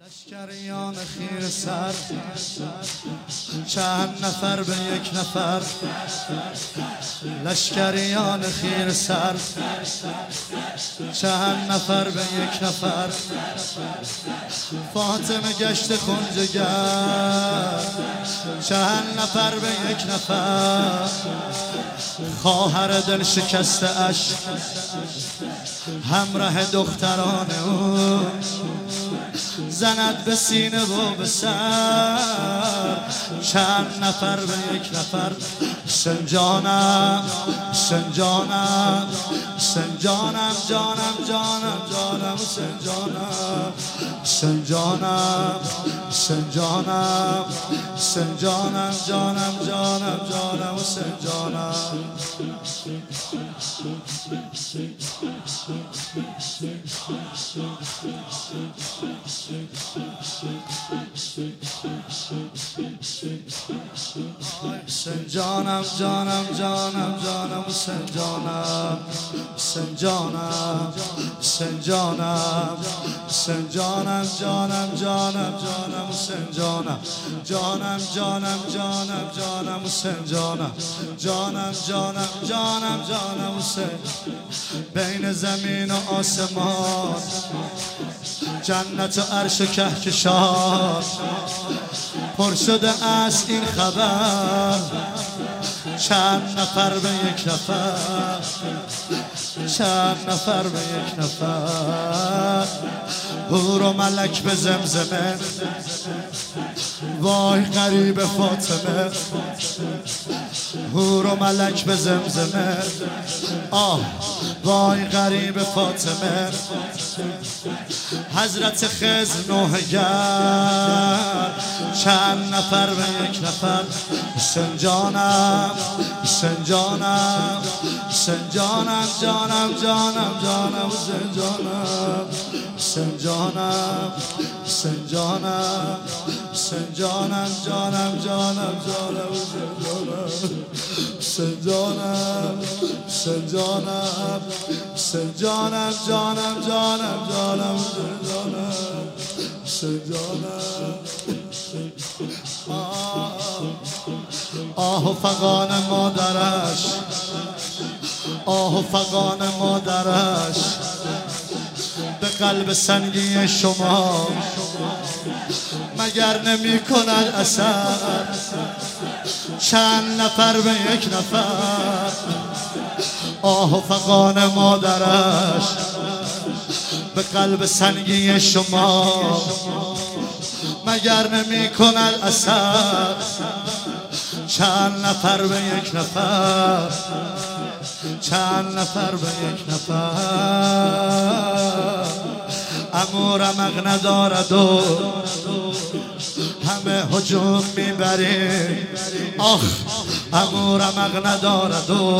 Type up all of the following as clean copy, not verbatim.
لشکریان خیر سر چند نفر به یک نفر، لشکریان خیر سر چند نفر به یک نفر. فاطمه گشت خنجگر چند نفر به یک نفر. خواهر دل شکسته اش همراه دختران او، زند به سینه و به سر چند نفر به یک نفر. سنجانم سنجانم سنجانم جانم جانم جانم سنجانم سنجانم سنجانم سنجانم جانم جانم جانم سنجانم. سنجانم جانم جانم جانم سنجانم سنجانم سنجانم سنجانم جانم جانم جانم سنجانم جانم جانم جانم جانم سنجانم جانم جانم جانم جانم سنجانم. بین زمین و آسمان، جنت و عرش و کهکشان، پر شده است این خبر چند نفر به یک نفر، چند نفر به یک نفر. حور و ملک به زمزمه، وای غریب فاطمه. حور و ملک به زمزمه، آه وای غریب فاطمه. حضرت خضر نوحگر چند نفر به یک نفر. سنجانم سنجانم سنجانم جانم جانم جانم سنجانم سنجانم سنجانم سنجانم جانم جانم جانم سنجانم سنجانم سنجانم جانم جانم جانم سنجانم. آه فغان مادرش، آه فغان مادرش، به قلب سنگی شما مگر نمی کند اثر چند نفر به یک نفر. آه فغان مادرش، به قلب سنگی شما مگر نمی کند اثر چند نفر به یک نفر، چند نفر به یک نفر. عمو رمق ندارد و همه هجوم میبریم. آخ عمو رمق ندارد و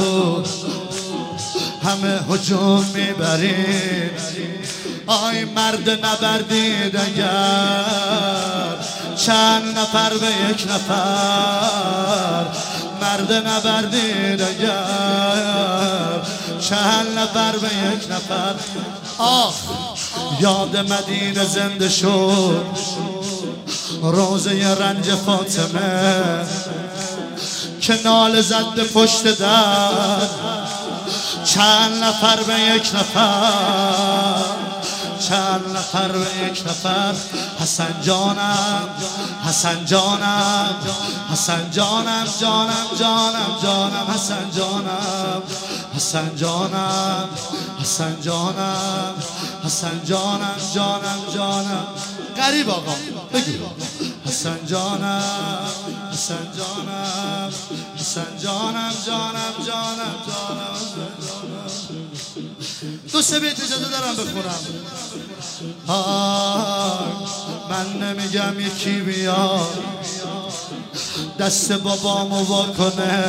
همه هجوم میبریم. آی مرد نبردید اگر چند نفر به یک نفر. مرد نبردید اگر چند نفر به یک نفر. آه یاد مدینه زنده شد، روزه رنج فاطمه که ناله زد پشت در چند نفر به یک نفر، چند نفر به یک نفر. حسن جانم حسن جانم حسن جانم جانم جانم جانم حسن جانم حسن جانم حسن جانم حسن جانم جانم جانم. غریب آقا بگو حسن جانم حسن جانم حسن جانم جانم جانم جانم. دو سه بیت اجازه دارم بخونم. من نمیگم یکی بیاد دست بابامو وا کنه،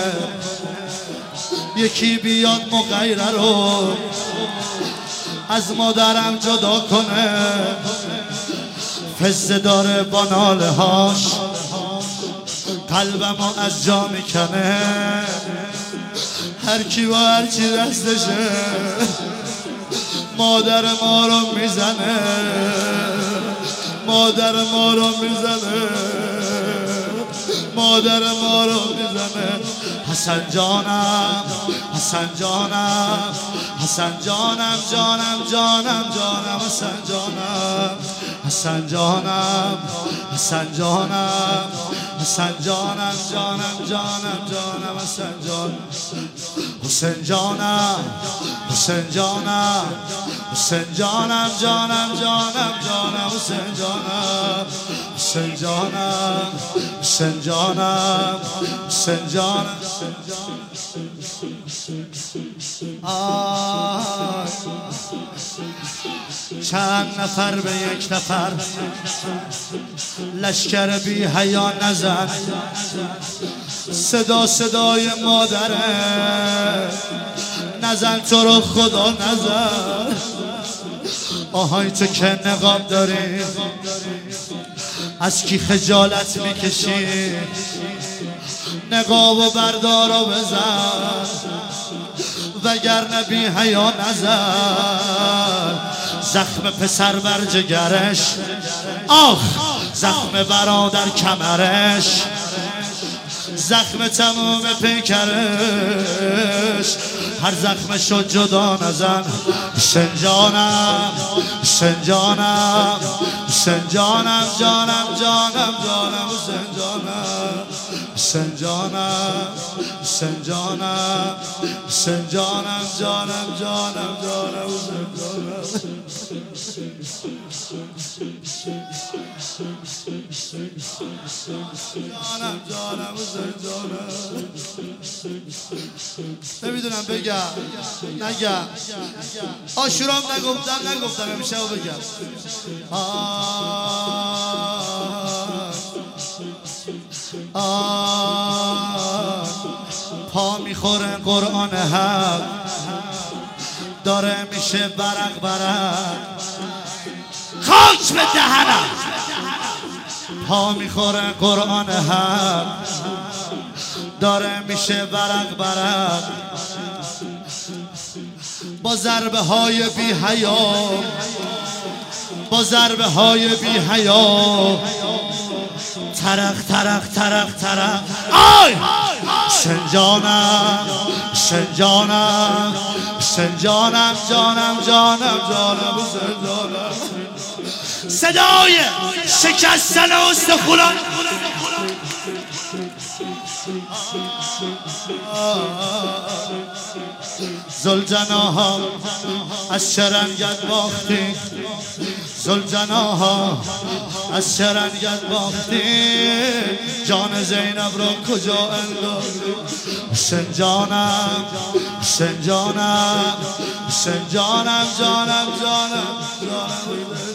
یکی بیاد مغیره رو از مادرم جدا کنه. فزه داره با ناله هاش قلبمو از جا میکنه. هر کی با هر چی دستشه مادر ما رو میزنه. مادر ما رو میزنه، مادر ما رو میزنه. حسن جانم، حسن جانم، حسن جانم، جانم جانم جانم، حسن جانم، حسن جانم، حسن جانم، حسن جانم، جانم جانم جانم، حسن جانم، حسین جانم، حسین جانم، حسین جانم، جانم جانم جانم، حسین جانم، حسین جانم، حسین جانم، حسین جانم. چند نفر به یک نفر لشکر بی حیا نزن، صدا صدای مادره، نزن تو رو خدا نزن. آهای تو که نقاب داری، از کی خجالت میکشی؟ نقاب و بردار و بزن، وگرنه بی حیا نزن. زخم پسر بر جگرش، آخ زخم برادر کمرش، زخم تموم پیکرش، هر زخمشو جدا نزن. حسین جانم، حسین جانم، حسین جانم، جانم جانم جانم، حسین جانم، حسین جانم، حسین جانم، حسین جانم، جانم جانم جانم، حسین جانم، جانم حسین جانم. نمیدونم بگم نگم، آشورام نگفتم امشب بگم. پا میخوره قرآن حق، داره میشه برق برق، خاک به دهنم. پا میخوره قرآن حق، داره میشه برق برق، با ضربه های بی حیا، با ضربه های بی حیا، ترق ترق ترق ترق. آی حسین جانم، حسین جانم، حسین جانم، جانم جانم جانم، حسین جانم. صدای شکستن استخوان، زلجناها از شرنگت باختی، زلجناها از شرنگت باختی، جان زینب را کجا انداختی؟ حسین جانم، حسین جانم، حسین جانم، جانم جانم جانم،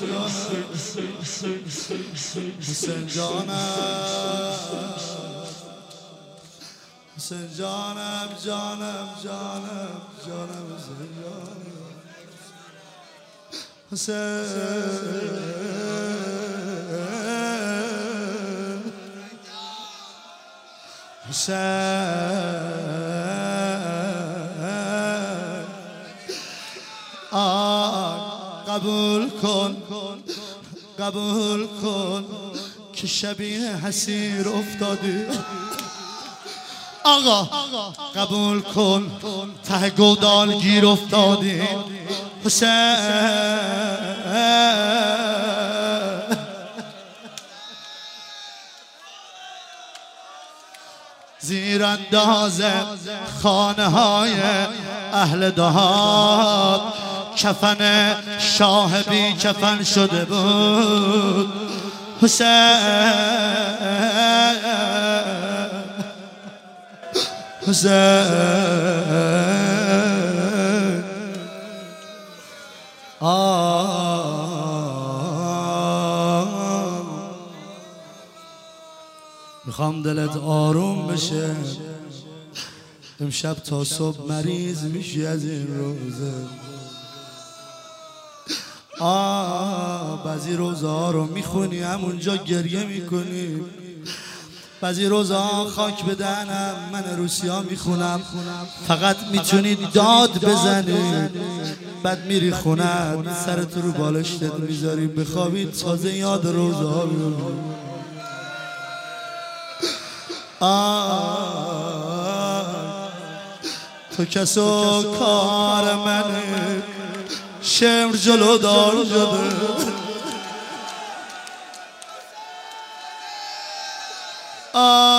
حسین جانم، حسین جانم، جانم جانم جانم، حسین جانم، حسین قبول کن، قبول کن که شبیه حسیر افتادی. آقا قبول کن ته گودال گیر افتادی. حسین زیر انداز خانه های اهل دهات، کفن شاه بی کفن شده بود. حسین حسین میخوام دلت آروم بشه، امشب تا صبح مریض میشی از این روزه. بعضی روزه ها رو میخونی همونجا گریه میکنی، بعضی روزا خاک به دهنم من روسیا میخونم، فقط میتونید داد بزنید بعد میری خونت سرت رو بالشتت میذاری بخوابید تازه یاد روزا رو. تو کس و کار منه شمر جلو دار شده.